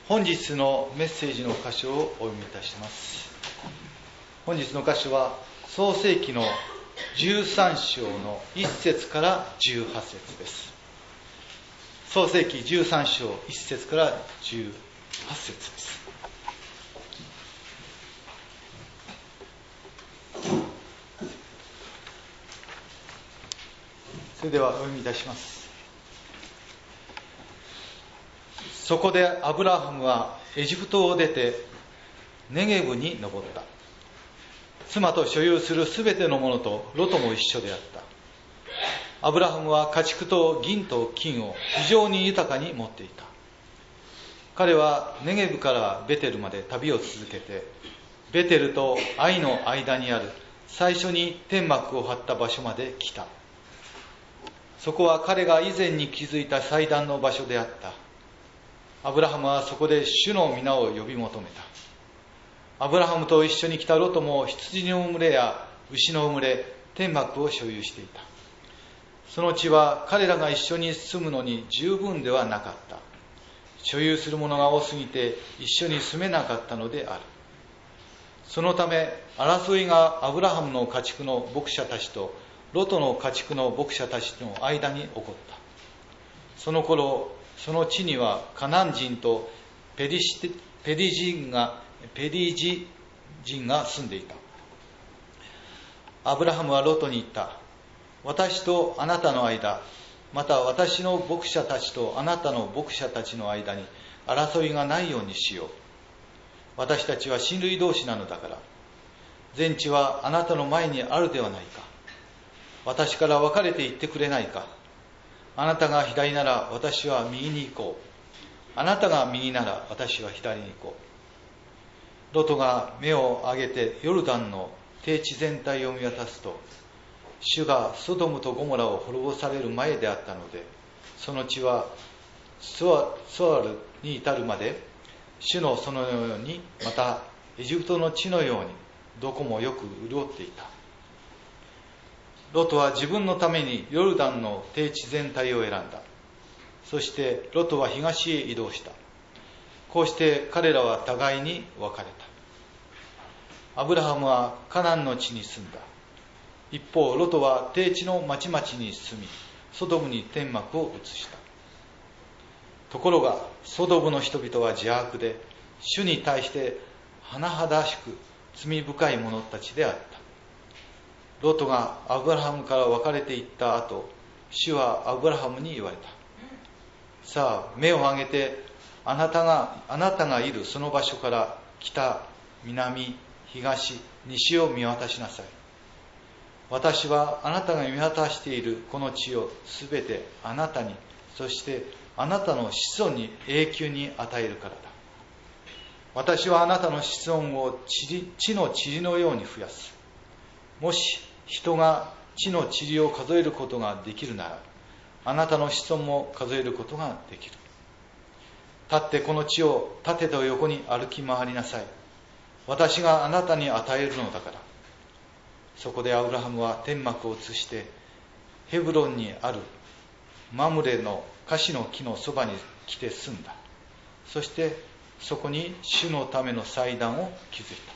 本日のメッセージの箇所をお読みいたします。本日の箇所は創世記の13章の1節から18節です。創世記13章1節から18節です。それではお読みいたします。そこでアブラハムはエジプトを出てネゲブに登った。妻と所有するすべてのものとロトも一緒であった。アブラハムは家畜と銀と金を非常に豊かに持っていた。彼はネゲブからベテルまで旅を続けて、ベテルとアイの間にある最初に天幕を張った場所まで来た。そこは彼が以前に築いた祭壇の場所であった。アブラハムはそこで主の皆を呼び求めた。アブラハムと一緒に来たロトも羊の群れや牛の群れ、天幕を所有していた。その地は彼らが一緒に住むのに十分ではなかった。所有するものが多すぎて一緒に住めなかったのである。そのため争いがアブラハムの家畜の牧者たちとロトの家畜の牧者たちの間に起こった。その頃、その地にはカナン人とペリジ人が住んでいた。アブラハムはロトに言った。私とあなたの間、また私の牧者たちとあなたの牧者たちの間に争いがないようにしよう。私たちは親類同士なのだから。全地はあなたの前にあるではないか。私から分かれて行ってくれないか。あなたが左なら私は右に行こう。あなたが右なら私は左に行こう。ロトが目を上げてヨルダンの低地全体を見渡すと、主がソドムとゴモラを滅ぼされる前であったので、その地はソアルに至るまで主の園のように、またエジプトの地のようにどこもよく潤っていた。ロトは自分のためにヨルダンの低地全体を選んだ。そしてロトは東へ移動した。こうして彼らは互いに別れた。アブラハムはカナンの地に住んだ。一方ロトは低地の町々に住み、ソドムに天幕を移した。ところがソドムの人々は邪悪で、主に対して甚だしく罪深い者たちであった。ロトがアブラハムから別れていった後、主はアブラハムに言われた。さあ目を上げて、あなたがいるその場所から北、南、東、西を見渡しなさい。私はあなたが見渡しているこの地をすべてあなたに、そしてあなたの子孫に永久に与えるからだ。私はあなたの子孫を地の塵のように増やす。もし人が地の塵を数えることができるなら、あなたの子孫も数えることができる。立ってこの地を縦と横に歩き回りなさい。私があなたに与えるのだから。そこでアブラハムは天幕を移してヘブロンにあるマムレのカシの木のそばに来て住んだ。そしてそこに主のための祭壇を築いた。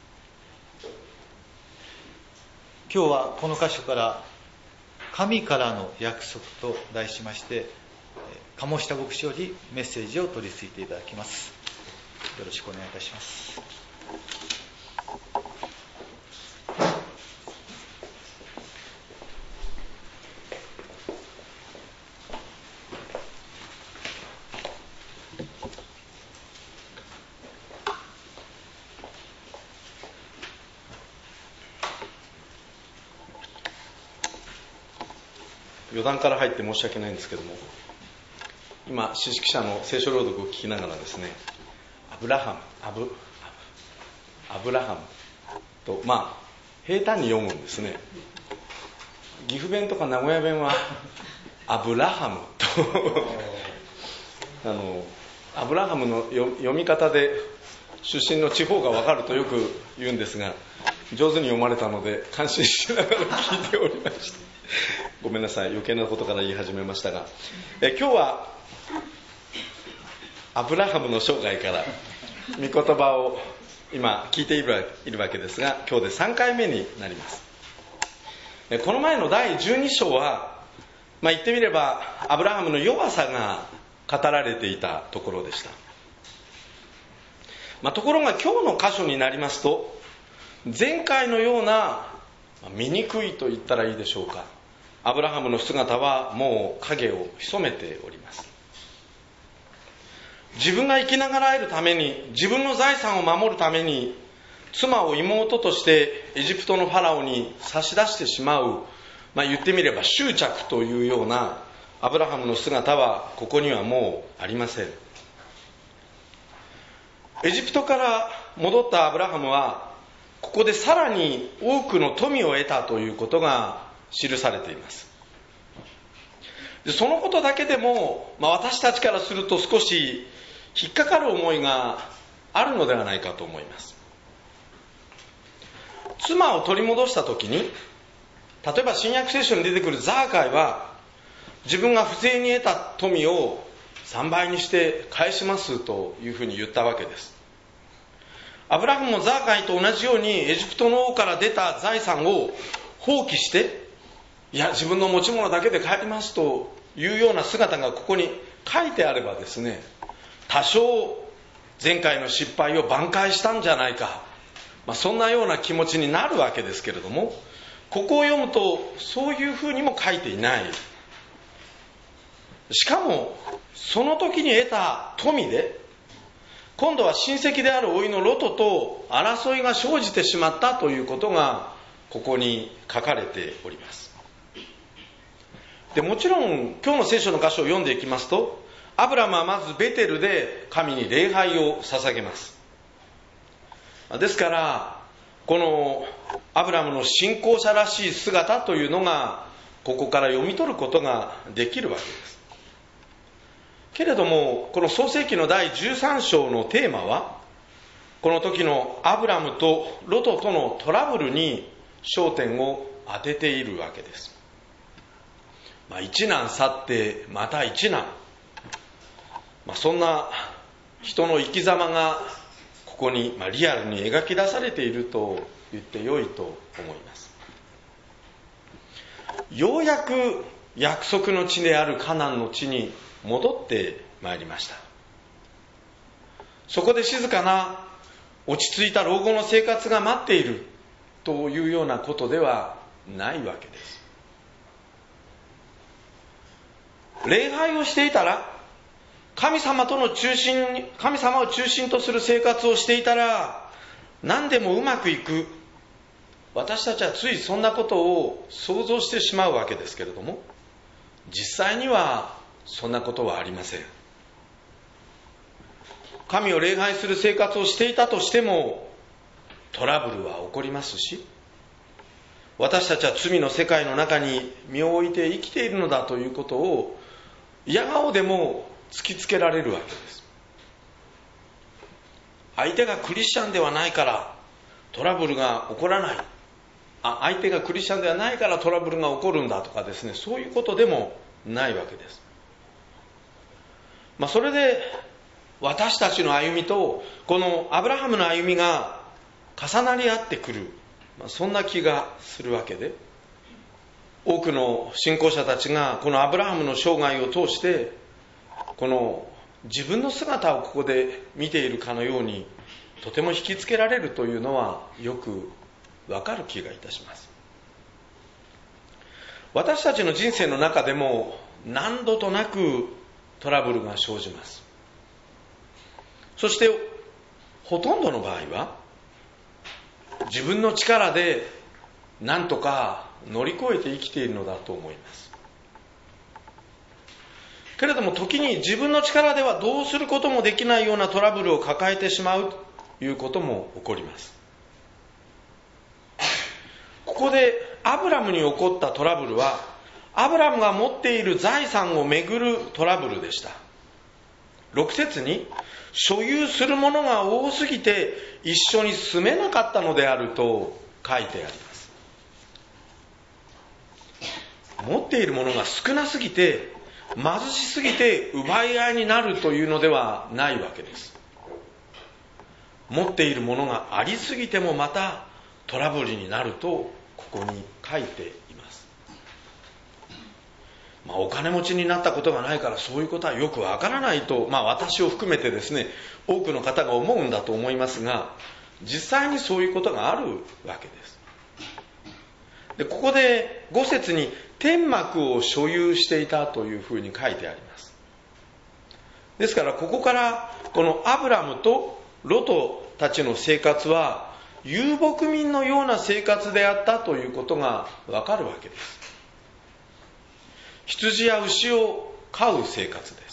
今日はこの箇所から神からの約束と題しまして、鴨下牧師よりメッセージを取り次いでいただきます。よろしくお願いいたします。 余談から入って申し訳ないんですけども、今詩式者の聖書朗読を聞きながらですね、アブラハムと平坦に読むんですね。岐阜弁とか名古屋弁はアブラハムとアブラハムの読み方で出身の地方が分かるとよく言うんですが、上手に読まれたので感心しながら聞いておりました。ごめんなさい、余計なことから言い始めましたが、今日はアブラハムの生涯から御言葉を今聞いているわけですが、今日で3回目になります。この前の第12章は、言ってみればアブラハムの弱さが語られていたところでした。ところが今日の箇所になりますと、前回のような醜いと言ったらいいでしょうか、アブラハムの姿はもう影を潜めております。自分が生きながらえるために、自分の財産を守るために、妻を妹としてエジプトのファラオに差し出してしまう、言ってみれば執着というようなアブラハムの姿はここにはもうありません。エジプトから戻ったアブラハムは、ここでさらに多くの富を得たということが記されています。でそのことだけでも、私たちからすると少し引っかかる思いがあるのではないかと思います。妻を取り戻したときに、例えば新約聖書に出てくるザーカイは、自分が不正に得た富を3倍にして返しますというふうに言ったわけです。アブラハムもザーカイと同じようにエジプトの王から出た財産を放棄して、自分の持ち物だけで帰りますというような姿がここに書いてあればですね、多少前回の失敗を挽回したんじゃないか、そんなような気持ちになるわけですけれども、ここを読むとそういうふうにも書いていない。しかもその時に得た富で、今度は親戚である甥のロトと争いが生じてしまったということがここに書かれております。でもちろん今日の聖書の箇所を読んでいきますと、アブラムはまずベテルで神に礼拝を捧げます。ですからこのアブラムの信仰者らしい姿というのがここから読み取ることができるわけです。けれどもこの創世記の第13章のテーマは、この時のアブラムとロトとのトラブルに焦点を当てているわけです。一難去ってまた一難、そんな人の生き様がここにリアルに描き出されていると言ってよいと思います。ようやく約束の地であるカナンの地に戻ってまいりました。そこで静かな落ち着いた老後の生活が待っているというようなことではないわけです。礼拝をしていたら、神様を中心とする生活をしていたら何でもうまくいく、私たちはついそんなことを想像してしまうわけですけれども、実際にはそんなことはありません。神を礼拝する生活をしていたとしてもトラブルは起こりますし、私たちは罪の世界の中に身を置いて生きているのだということを嫌顔でも突きつけられるわけです。相手がクリスチャンではないからトラブルが起こらない、相手がクリスチャンではないからトラブルが起こるんだとかですね、そういうことでもないわけです。それで私たちの歩みとこのアブラハムの歩みが重なり合ってくる、そんな気がするわけで、多くの信仰者たちがこのアブラハムの生涯を通してこの自分の姿をここで見ているかのようにとても引きつけられるというのはよくわかる気がいたします。私たちの人生の中でも何度となくトラブルが生じます。そしてほとんどの場合は自分の力で何とか乗り越えて生きているのだと思います。けれども時に自分の力ではどうすることもできないようなトラブルを抱えてしまうということも起こります。ここでアブラムに起こったトラブルは、アブラムが持っている財産をめぐるトラブルでした。6節に、所有するものが多すぎて一緒に住めなかったのであると書いてあります。持っているものが少なすぎて貧しすぎて奪い合いになるというのではないわけです。持っているものがありすぎてもまたトラブルになるとここに書いています。お金持ちになったことがないからそういうことはよくわからないと、私を含めてですね、多くの方が思うんだと思いますが、実際にそういうことがあるわけです。で、ここで5節に天幕を所有していたというふうに書いてあります。ですからここからこのアブラムとロトたちの生活は遊牧民のような生活であったということがわかるわけです。羊や牛を飼う生活です。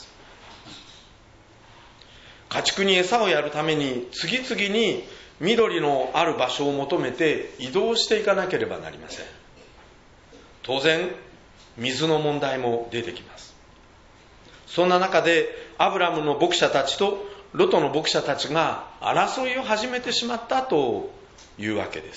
家畜に餌をやるために次々に緑のある場所を求めて移動していかなければなりません。当然水の問題も出てきます。そんな中でアブラムの牧者たちとロトの牧者たちが争いを始めてしまったというわけです。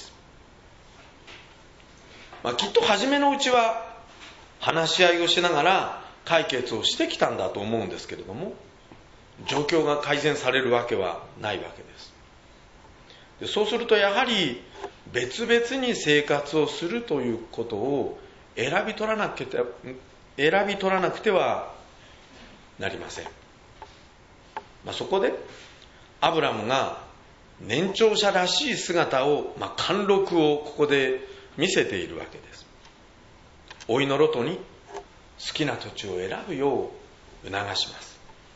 きっと初めのうちは話し合いをしながら解決をしてきたんだと思うんですけれども、状況が改善されるわけはないわけです。で、そうするとやはり別々に生活をするということを選び取らなくてはなりません。そこでアブラムが年長者らしい姿を、貫禄をここで見せているわけです。甥のロトに好きな土地を選ぶよう促します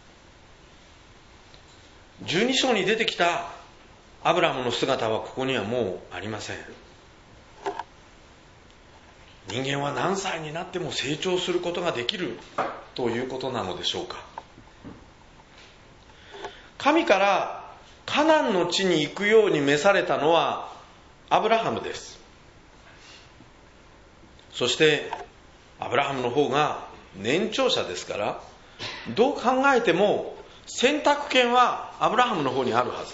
。12章に出てきたアブラムの姿はここにはもうありません。人間は何歳になっても成長することができるということなのでしょうか。神からカナンの地に行くように召されたのはアブラハムです。そしてアブラハムの方が年長者ですから、どう考えても選択権はアブラハムの方にあるはずです。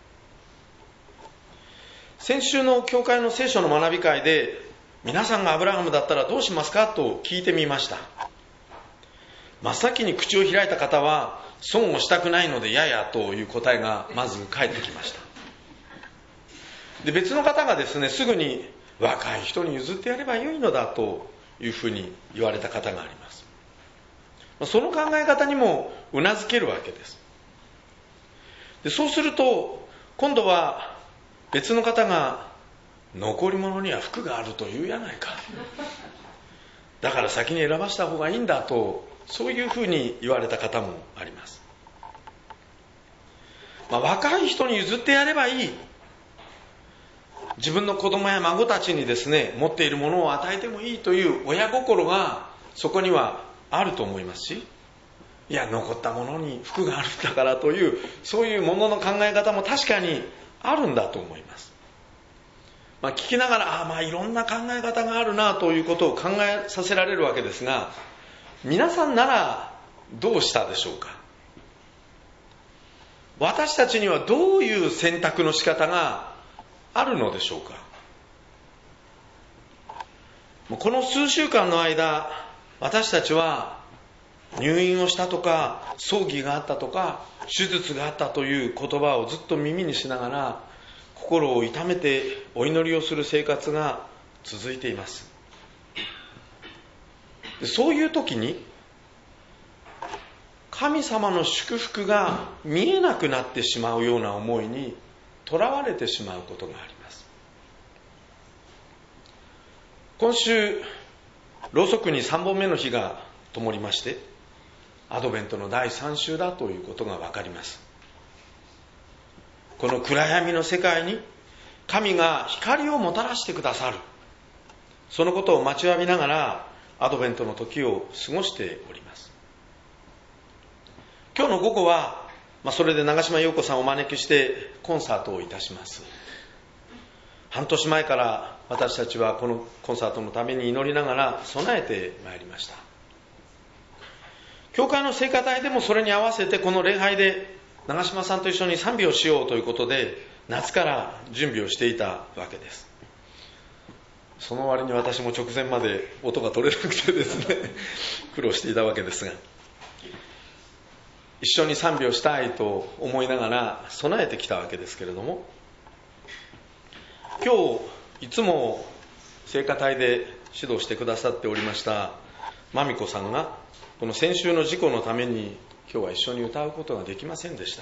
先週の教会の聖書の学び会で、皆さんがアブラハムだったらどうしますかと聞いてみました。真っ先に口を開いた方は、損をしたくないのでややという答えがまず返ってきました。で、別の方がですね、すぐに若い人に譲ってやればよいのだというふうに言われた方があります。その考え方にもうなずけるわけです。で、そうすると今度は別の方が、残り物には福があるというやないか、だから先に選ばした方がいいんだと、そういうふうに言われた方もあります。若い人に譲ってやればいい、自分の子供や孫たちにですね、持っているものを与えてもいいという親心がそこにはあると思いますし、いや、残ったものに福があるんだからという、そういうものの考え方も確かにあるんだと思います。聞きながら、いろんな考え方があるなということを考えさせられるわけですが、皆さんならどうしたでしょうか。私たちにはどういう選択の仕方があるのでしょうか。この数週間の間、私たちは入院をしたとか、葬儀があったとか、手術があったという言葉をずっと耳にしながら、心を痛めてお祈りをする生活が続いています。そういう時に神様の祝福が見えなくなってしまうような思いにとらわれてしまうことがあります。今週ろうそくに3本目の火が灯りまして、アドベントの第3週だということが分かります。この暗闇の世界に神が光をもたらしてくださる、そのことを待ちわびながらアドベントの時を過ごしております。今日の午後は、それで長島陽子さんをお招きしてコンサートをいたします。半年前から私たちはこのコンサートのために祈りながら備えてまいりました。教会の聖歌隊でもそれに合わせてこの礼拝で長島さんと一緒に賛美をしようということで夏から準備をしていたわけです。 その割に私も直前まで音が取れなくてですね苦労していたわけですが、一緒に賛美をしたいと思いながら備えてきたわけですけれども、今日いつも聖歌隊で指導してくださっておりましたまみこさんが、この先週の事故のために今日は一緒に歌うことができませんでした。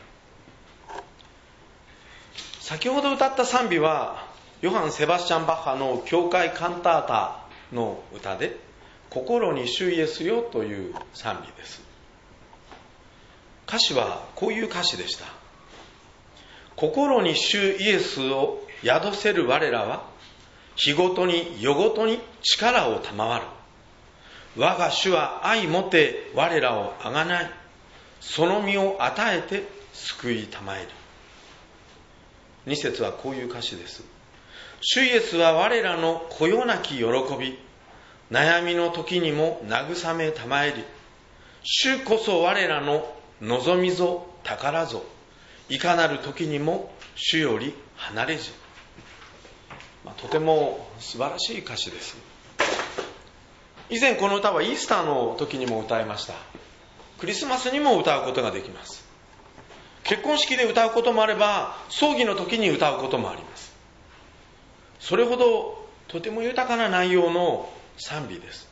先ほど歌った賛美はヨハン・セバスチャン・バッハの教会カンタータの歌で、心に主イエスよという賛美です。歌詞はこういう歌詞でした。心に主イエスを宿せる我らは、日ごとに夜ごとに力を賜る。我が主は愛もて我らをあがない。その身を与えて救いたまえる。2節はこういう歌詞です。主イエスは我らのこよなき喜び、悩みの時にも慰めたまえり。主こそ我らの望みぞ宝ぞ、いかなる時にも主より離れず。とても素晴らしい歌詞です。以前この歌はイースターの時にも歌いました。クリスマスにも歌うことができます。結婚式で歌うこともあれば、葬儀の時に歌うこともあります。それほどとても豊かな内容の賛美です。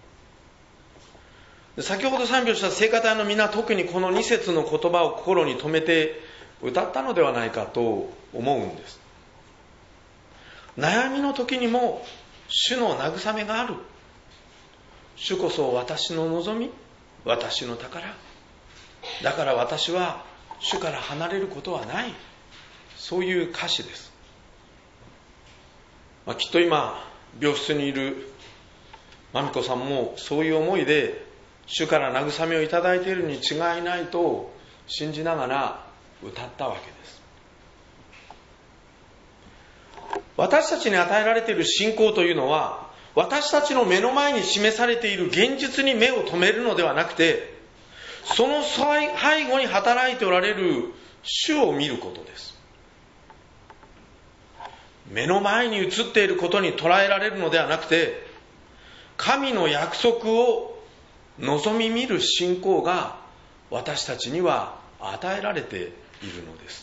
先ほど賛美をした聖歌隊の皆、特にこの2節の言葉を心に留めて歌ったのではないかと思うんです。悩みの時にも主の慰めがある。主こそ私の望み、私の宝。だから私は主から離れることはない。そういう歌詞です。きっと今病室にいるまみこさんもそういう思いで主から慰めをいただいているに違いないと信じながら歌ったわけです。私たちに与えられている信仰というのは、私たちの目の前に示されている現実に目を留めるのではなくて、その背後に働いておられる主を見ることです。目の前に映っていることに捉えられるのではなくて、神の約束を望み見る信仰が私たちには与えられているのです。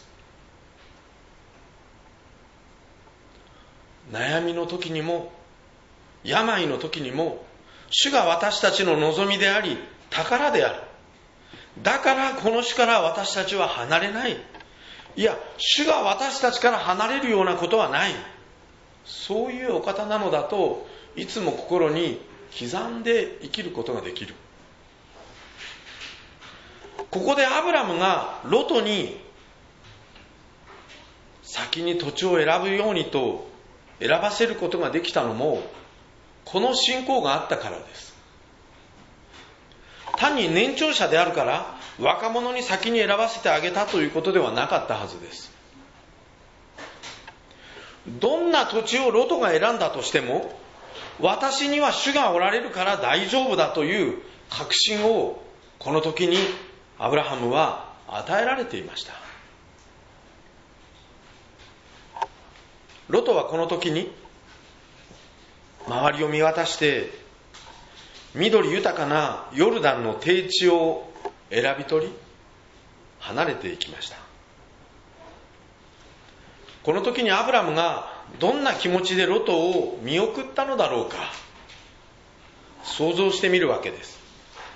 悩みの時にも病の時にも、主が私たちの望みであり宝である。だからこの主から私たちは離れない。いや、主が私たちから離れるようなことはない。そういうお方なのだといつも心に刻んで生きることができる。ここでアブラムがロトに先に土地を選ぶようにと選ばせることができたのも、この信仰があったからです。単に年長者であるから若者に先に選ばせてあげたということではなかったはずです。どんな土地をロトが選んだとしても、私には主がおられるから大丈夫だという確信をこの時にアブラハムは与えられていました。ロトはこの時に周りを見渡して緑豊かなヨルダンの低地を選び取り離れていきました。この時にアブラムがどんな気持ちでロトを見送ったのだろうか、想像してみるわけです。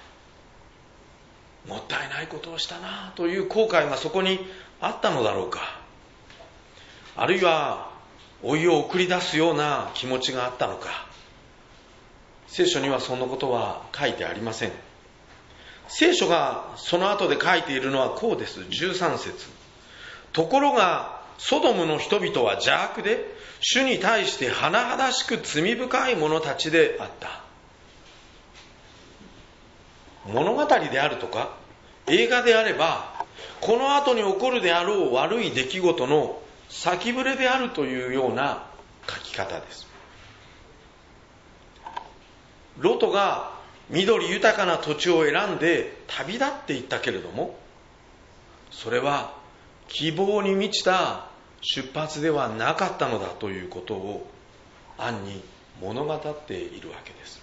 もったいないことをしたなという後悔がそこにあったのだろうか、あるいは老いを送り出すような気持ちがあったのか。聖書にはそんなことは書いてありません。聖書がその後で書いているのはこうです。13節。ところがソドムの人々は邪悪で、主に対して甚だしく罪深い者たちであった。物語であるとか映画であれば、この後に起こるであろう悪い出来事の先触れであるというような書き方です。ロトが緑豊かな土地を選んで旅立っていったけれども、それは希望に満ちた出発ではなかったのだということを暗に物語っているわけです。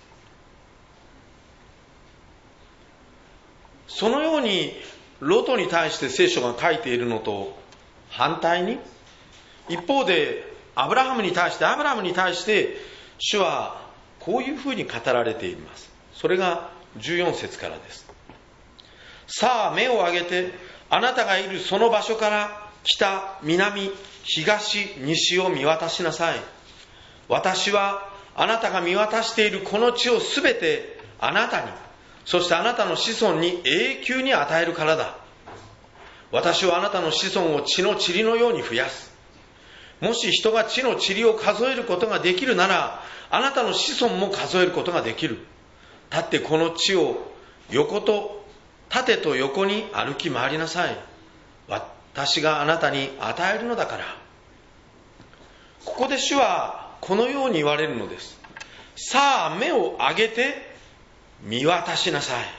そのようにロトに対して聖書が書いているのと反対に、一方でアブラハムに対して主はこういうふうに語られています。それが14節からです。さあ目を上げて、あなたがいるその場所から北、南、東、西を見渡しなさい。私はあなたが見渡しているこの地をすべてあなたに、そしてあなたの子孫に永久に与えるからだ。私はあなたの子孫を地の塵のように増やす。もし人が地の塵を数えることができるなら、あなたの子孫も数えることができる。立ってこの地を縦と横に歩き回りなさい。私があなたに与えるのだから。ここで主はこのように言われるのです。さあ目を上げて見渡しなさい。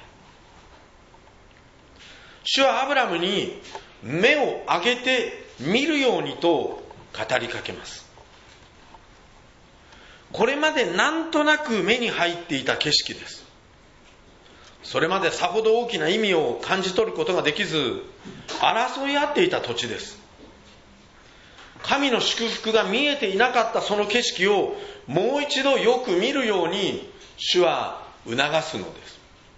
主はアブラムに目を上げて見るようにと語りかけます。これまでなんとなく目に入っていた景色です。それまでさほど大きな意味を感じ取ることができず、争い合っていた土地です。神の祝福が見えていなかったその景色をもう一度よく見るように主は促すのです。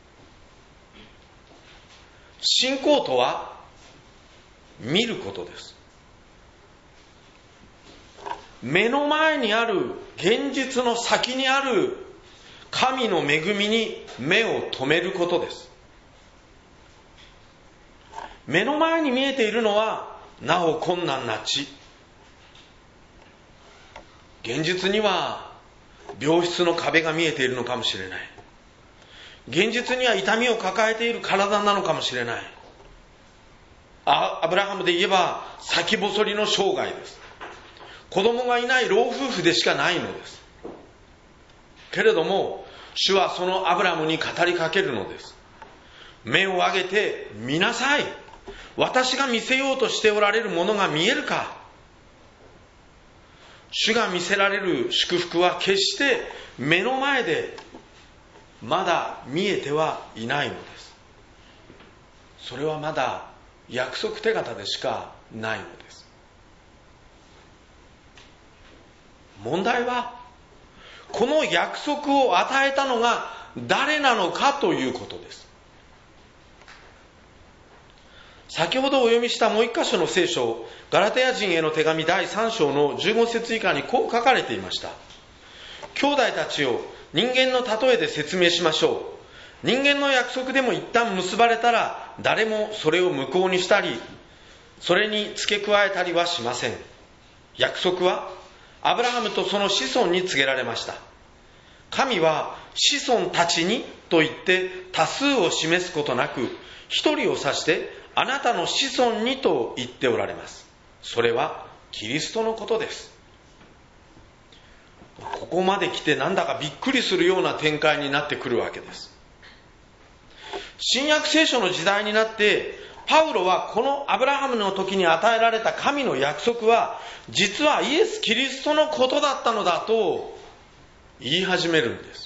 信仰とは見ることです。目の前にある現実の先にある神の恵みに目を留めることです。目の前に見えているのはなお困難な地。現実には病室の壁が見えているのかもしれない。現実には痛みを抱えている体なのかもしれない。アブラハムで言えば先細りの生涯です。子供がいない老夫婦でしかないのです。けれども主はそのアブラムに語りかけるのです。目を上げて見なさい。私が見せようとしておられるものが見えるか。主が見せられる祝福は決して目の前でまだ見えてはいないのです。それはまだ約束手形でしかないのです。問題はこの約束を与えたのが誰なのかということです。先ほどお読みしたもう一箇所の聖書、ガラテヤ人への手紙第3章の15節以下にこう書かれていました。兄弟たちを人間の例えで説明しましょう。人間の約束でも一旦結ばれたら誰もそれを無効にしたりそれに付け加えたりはしません。約束はアブラハムとその子孫に告げられました。神は子孫たちにと言って多数を示すことなく一人を指してあなたの子孫にと言っておられます。それはキリストのことです。ここまで来てなんだかびっくりするような展開になってくるわけです。新約聖書の時代になってパウロはこのアブラハムの時に与えられた神の約束は実はイエス・キリストのことだったのだと言い始めるんです。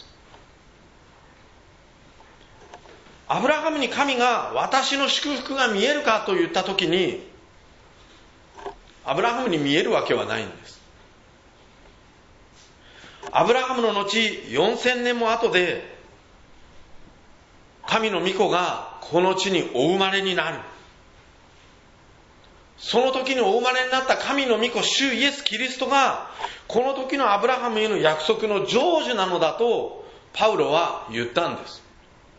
アブラハムに神が私の祝福が見えるかと言った時にアブラハムに見えるわけはないんです。アブラハムの後4000年も後で神の御子がこの地にお生まれになる。その時にお生まれになった神の御子主イエス・キリストがこの時のアブラハムへの約束の成就なのだとパウロは言ったんです。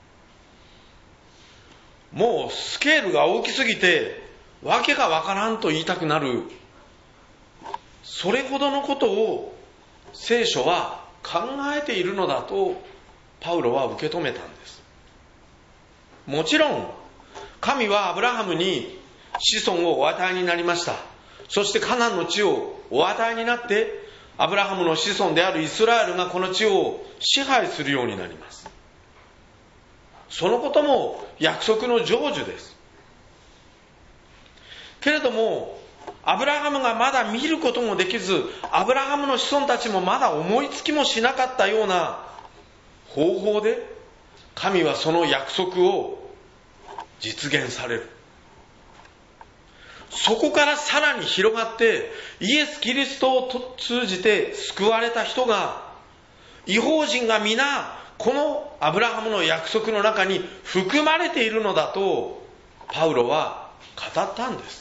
もうスケールが大きすぎてわけがわからんと言いたくなる、それほどのことを聖書は考えているのだとパウロは受け止めたんです。もちろん神はアブラハムに子孫をお与えになりました。そしてカナンの地をお与えになってアブラハムの子孫であるイスラエルがこの地を支配するようになります。そのことも約束の成就です。けれどもアブラハムがまだ見ることもできず、アブラハムの子孫たちもまだ思いつきもしなかったような方法で、神はその約束を実現される。そこからさらに広がって、イエス・キリストを通じて救われた人が、異邦人が皆このアブラハムの約束の中に含まれているのだとパウロは語ったんです。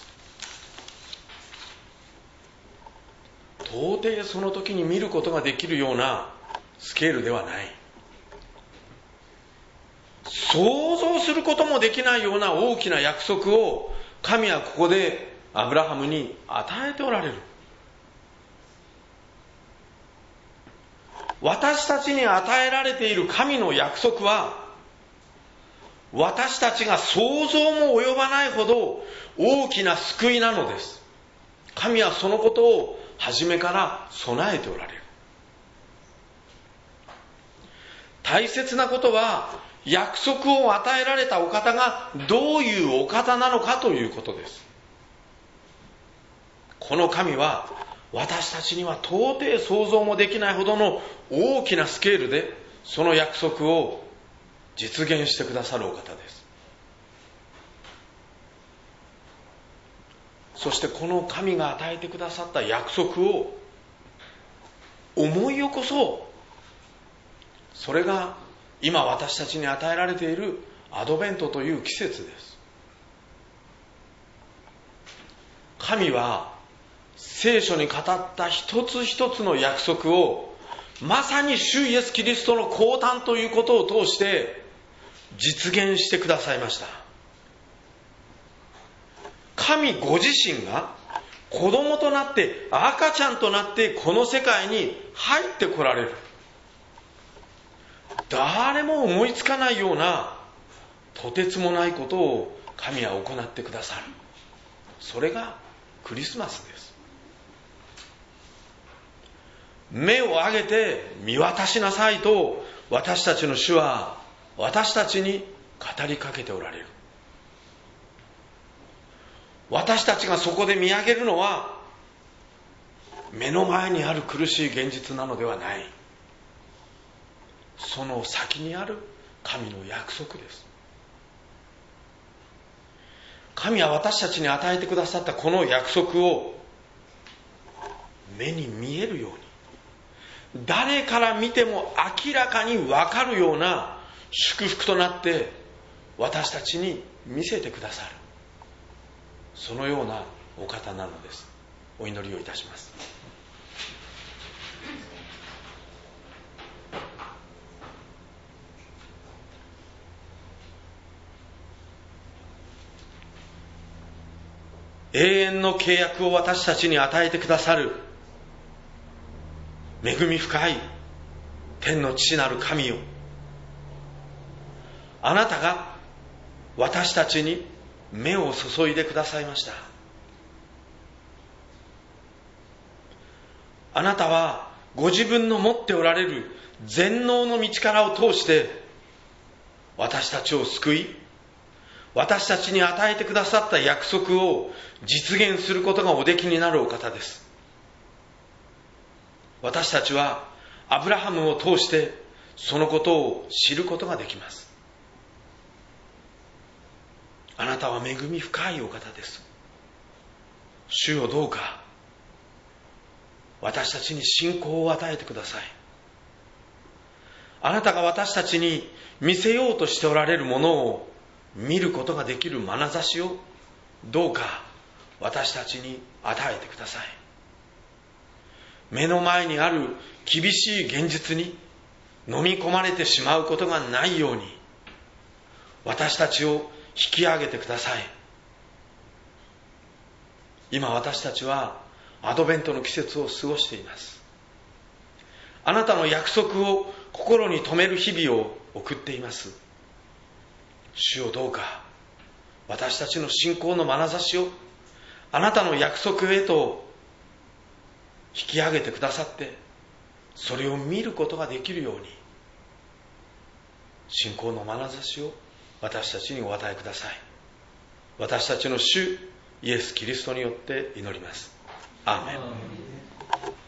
到底その時に見ることができるようなスケールではない。想像することもできないような大きな約束を神はここでアブラハムに与えておられる。私たちに与えられている神の約束は、私たちが想像も及ばないほど大きな救いなのです。神はそのことを初めから備えておられる。大切なことは、約束を与えられたお方がどういうお方なのかということです。この神は私たちには到底想像もできないほどの大きなスケールでその約束を実現してくださるお方です。そしてこの神が与えてくださった約束を思い起こそう。それが今私たちに与えられているアドベントという季節です。神は聖書に語った一つ一つの約束をまさに主イエス・キリストの降誕ということを通して実現してくださいました。神ご自身が子供となって赤ちゃんとなってこの世界に入ってこられる。誰も思いつかないようなとてつもないことを神は行ってくださる。それがクリスマスです。目を上げて見渡しなさいと私たちの主は私たちに語りかけておられる。私たちがそこで見上げるのは目の前にある苦しい現実なのではない。その先にある神の約束です。神は私たちに与えてくださったこの約束を目に見えるように、誰から見ても明らかに分かるような祝福となって私たちに見せてくださる、そのようなお方なのです。お祈りをいたします。永遠の契約を私たちに与えてくださる恵み深い天の父なる神よ、あなたが私たちに目を注いでくださいました。あなたはご自分の持っておられる全能の道からを通して私たちを救い、私たちに与えてくださった約束を実現することがおできになるお方です。私たちはアブラハムを通してそのことを知ることができます。あなたは恵み深いお方です。主よ、どうか私たちに信仰を与えてください。あなたが私たちに見せようとしておられるものを見ることができる眼差しをどうか私たちに与えてください。目の前にある厳しい現実に飲み込まれてしまうことがないように私たちを引き上げてください。今私たちはアドベントの季節を過ごしています。あなたの約束を心に留める日々を送っています。主よ、どうか私たちの信仰の眼差しをあなたの約束へと引き上げてくださって、それを見ることができるように信仰の眼差しを私たちにお与えください。私たちの主イエス・キリストによって祈ります。アーメン。